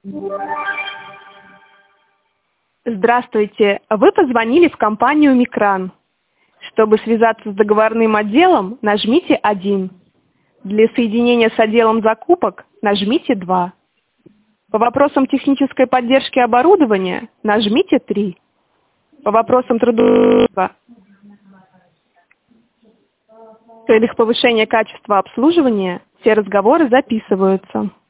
Здравствуйте, вы позвонили в компанию «Микран». Чтобы связаться с договорным отделом, нажмите 1. Для соединения с отделом закупок нажмите 2. По вопросам технической поддержки оборудования нажмите 3. По вопросам трудоустройства в целях повышения качества обслуживания все разговоры записываются.